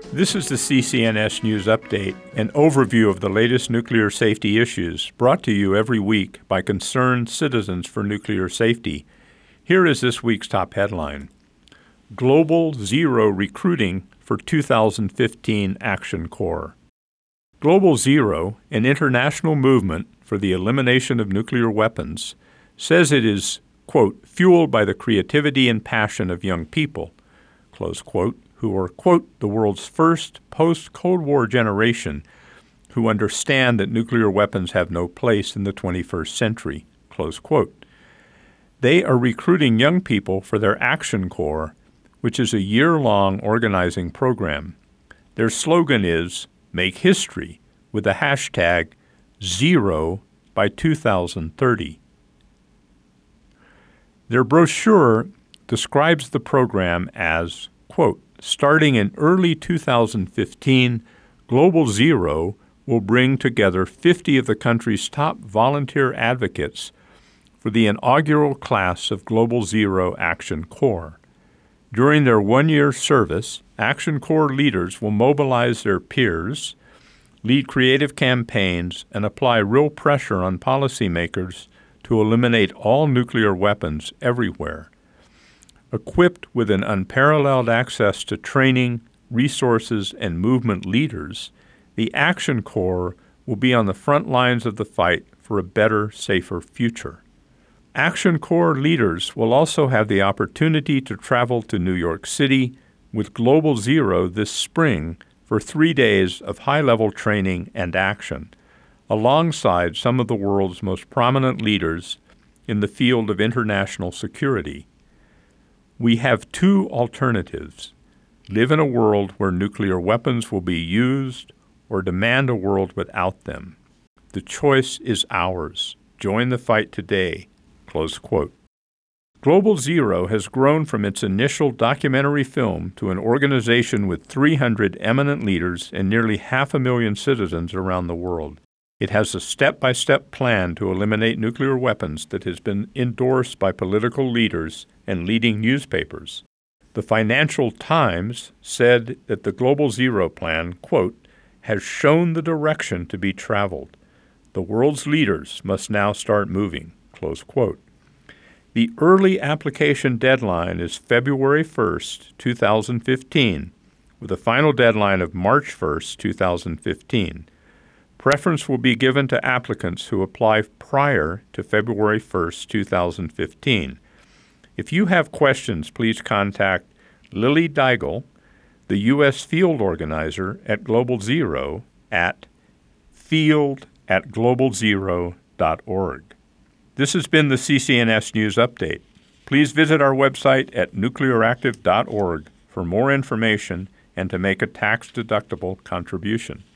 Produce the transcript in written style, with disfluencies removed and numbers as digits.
This is the CCNS News Update, an overview of the latest nuclear safety issues, brought to you every week by concerned citizens for nuclear safety. Here is this week's top headline: Global Zero recruiting for 2015 Action Corps. Global Zero, an international movement for the elimination of nuclear weapons, says it is, quote, fueled by the creativity and passion of young people, close quote, who are, quote, the world's first post-Cold War generation who understand that nuclear weapons have no place in the 21st century, close quote. They are recruiting young people for their Action Corps, which is a year-long organizing program. Their slogan is, Make History, with the hashtag Zero by 2030. Their brochure describes the program as, quote, starting in early 2015, Global Zero will bring together 50 of the country's top volunteer advocates for the inaugural class of Global Zero Action Corps. During their one-year service, Action Corps leaders will mobilize their peers, lead creative campaigns, and apply real pressure on policymakers to eliminate all nuclear weapons everywhere. Equipped with an unparalleled access to training, resources, and movement leaders, the Action Corps will be on the front lines of the fight for a better, safer future. Action Corps leaders will also have the opportunity to travel to New York City with Global Zero this spring for 3 days of high-level training and action, alongside some of the world's most prominent leaders in the field of international security. We have two alternatives: live in a world where nuclear weapons will be used, or demand a world without them. The choice is ours. Join the fight today. Close quote. Global Zero has grown from its initial documentary film to an organization with 300 eminent leaders and nearly 500,000 citizens around the world. It has a step-by-step plan to eliminate nuclear weapons that has been endorsed by political leaders and leading newspapers. The Financial Times said that the Global Zero plan, quote, has shown the direction to be traveled. The world's leaders must now start moving, close quote. The early application deadline is February 1st, 2015, with a final deadline of March 1st, 2015. Preference will be given to applicants who apply prior to February 1st, 2015. If you have questions, please contact Lily Deigel, the U.S. field organizer at Global Zero, at field@globalzero.org. This has been the CCNS News Update. Please visit our website at nuclearactive.org for more information and to make a tax-deductible contribution.